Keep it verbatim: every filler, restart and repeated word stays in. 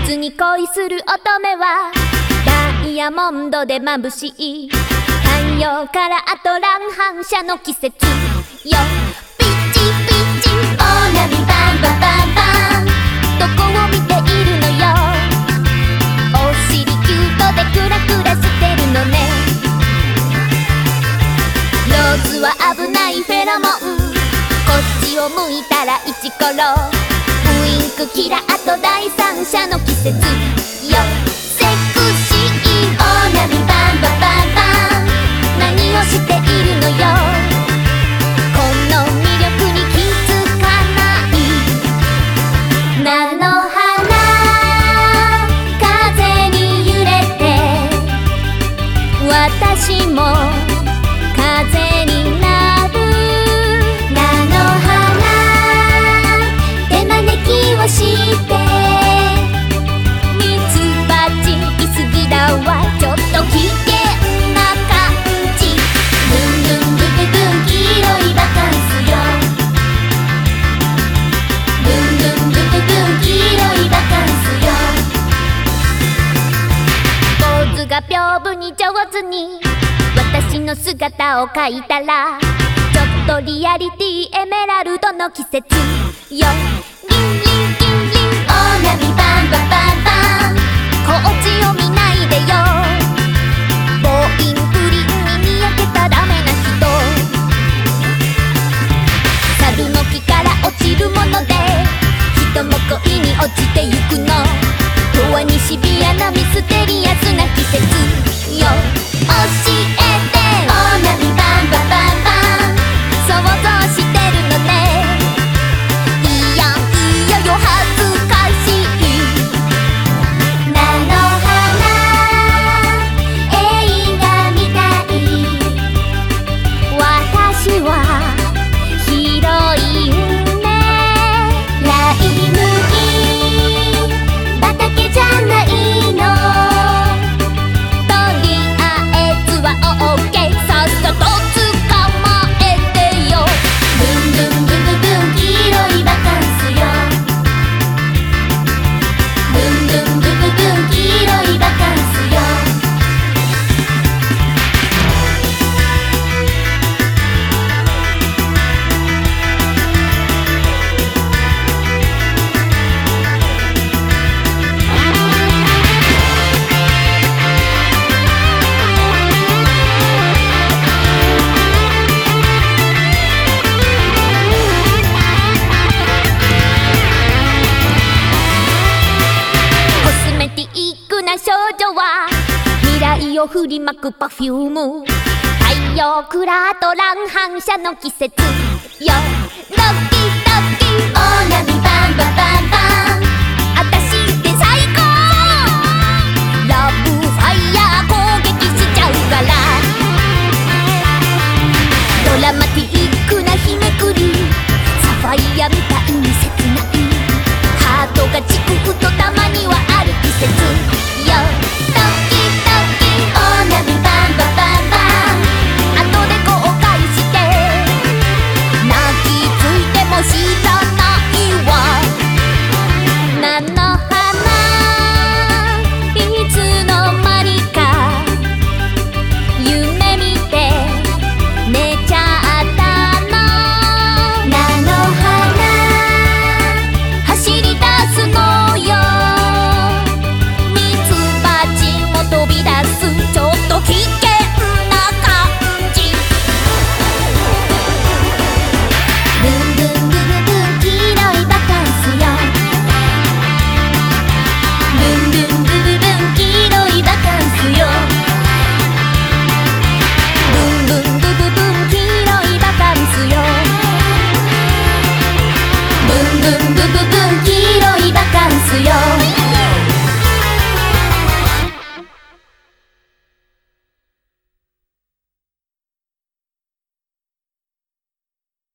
実に恋する乙女はダイヤモンドで眩しい太陽からアトラン反射の季節よ。ピッチピッチオーナビバンバンバンバン、どこを見ているのよ。お尻キュートでクラクラしてるのね。ローズは危ないフェロモン、こっちを向いたらイチコロ、ウインクキラあと第三者の季節よ。セクシーオーナビバンバンバンバン、何をしているのよ。この魅力に気づかない菜の花、風に揺れて私も風になる。菜の花手招きをしてミツバチいすぎだわ、ちょっと危険な感じ。ブンブンブブブン黄色いバカンスよ。ブンブンブブブン黄色いバカンスよ。ポーズが屏風に上手に私の姿を描いたら、ちょっとリアリティエメラルドの季節よ。リンリンリンリンオーナビバンバンバンバン、こっちを見ないでよ。暴飲不倫ににやけたダメな人、猿の木から落ちるもので人も恋に落ちてゆくの。永遠にシビアなミステリアスな季節よ。教えてオーナビバンバンバンバン、想像してるのね。いやいやよ恥ずかしい。菜の花映画みたい、私はヒロインね。ライ麦畑じゃないの、とりあえずはオーケー、さっさと捕まえてよ。ブンブンブブブン黄色いバカンスよ。ブンブンブブブン黄色いバカンスよ。コスメティックな少女は未来を振りまくパフューム、太陽クラートラン反射の季節よ。ドキドキオーナビバンバンバンバン、あたしって最高。ラブファイヤー攻撃しちゃうから、ドラマティックな日めくり、サファイアみたいに切ない、ハートがチクッとたまにはある季節よ。ドキドキオーナビバンバンバンバン、後で後悔して泣きついても知らないわ。